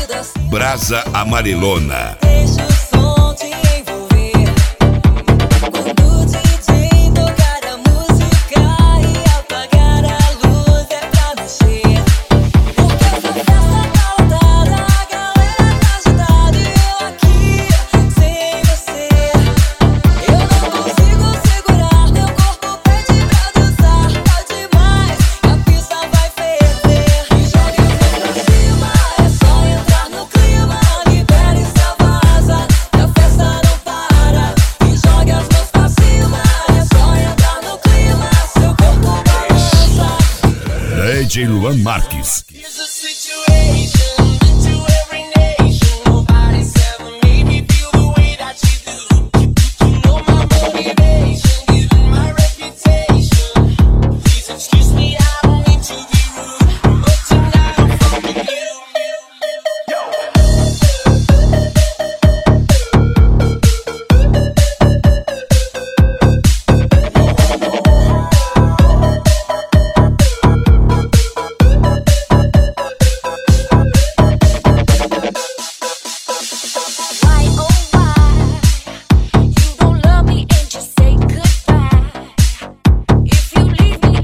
Brasa Amarelona. Deixa o som te envolver. Quando o DJ tocar a música e apagar a luz é pra mexer. Porque essa festa tá lotada, a galera tá agitada e eu aqui sem você. Eu não consigo segurar, meu corpo pede pra dançar. Tá demais, a pista vai ferver. E joga as mãos pra cima, é só entrar no clima. Libera e extravasa, que a festa não para. E joga as mãos pra cima, é só entrar no clima. Seu corpo balança. DJ Luan Marques. Here's a situation into every nation. Nobody's ever made me feel the way that you do. You know my motivation, given my reputation. Please excuse me, I don't mean to be rude, but tonight I'm fucking you. Why, oh why, you don't love me and just say goodbye. If you leave me,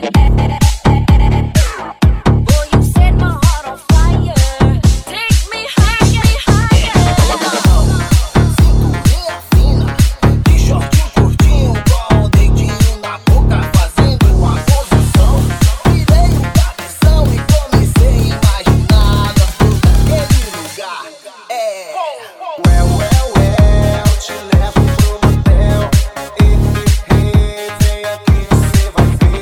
boy, you set my heart on fire. Take me higher, higher. Cinturinha fina, de shortinho curtinho, com o dedinho na boca, fazendo uma posição. Virei um cabeção e comecei a imaginar nós dois naquele lugar. Te levo pro motel. Vem aqui que cê vai ver.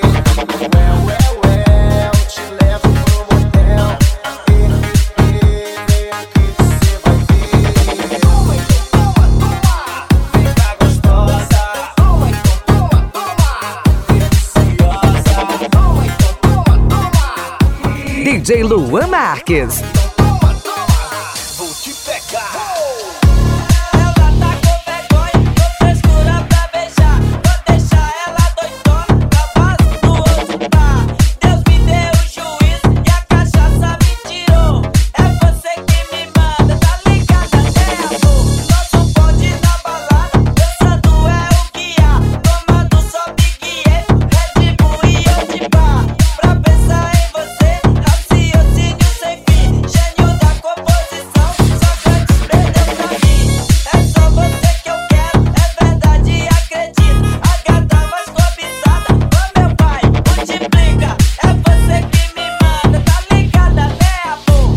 Te levo pro motel. Vem aqui que cê vai ver. Toma, então toma, vem cá gostosa. Toma, então toma, deliciosa. Toma, então toma. DJ Luan Marques. Toma, vou te pegar. Ela tá com vergonha, com frescura pra beijar. Vou deixar ela doidona, capaz do outro tá. Deus me deu o juízo e a cachaça me tirou. É você que me manda, tá ligada, né, amor? Nosso bonde na balada, dançando é o que há. Tomando só Big E, Red Bull e Odibá. Pra pensar em você, raciocínio sem fim. Gênio da composição, Sócrates perdeu pra mim. É só você que eu quero, é verdade, acredito. A gata mais cobiçada, ô meu pai, multiplica. É você que me manda, tá ligada, né, amor?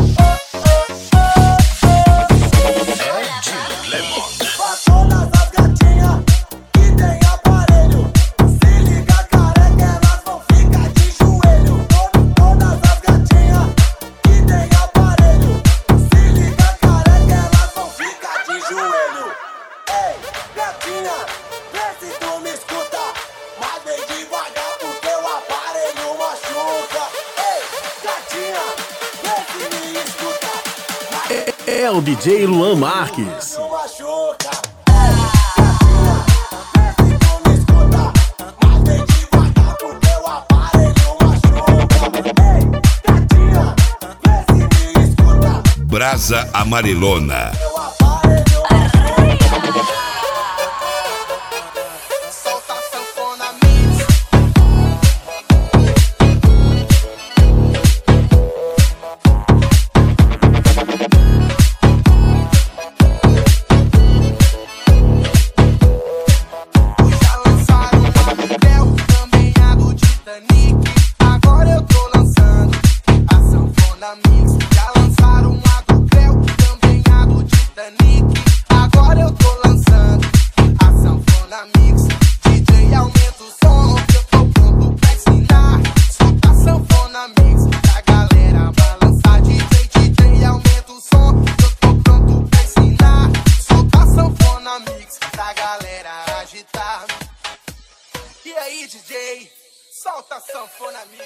Pra todas as gatinhas que tem aparelho, se liga careca, elas vão ficar de joelho. Todas as gatinhas que tem aparelho, se liga careca, elas vão ficar de joelho. Ei, gatinha, vê se tu me escuta, mas vem devagar porque o aparelho machuca. Ei, gatinha, vê se me escuta, mas É o DJ Luan Marques. não machuca. Gatinha, vê se tu me escuta, mas vem devagar porque o aparelho machuca. Ei, gatinha, vê se me escuta. Brasa Amarelona.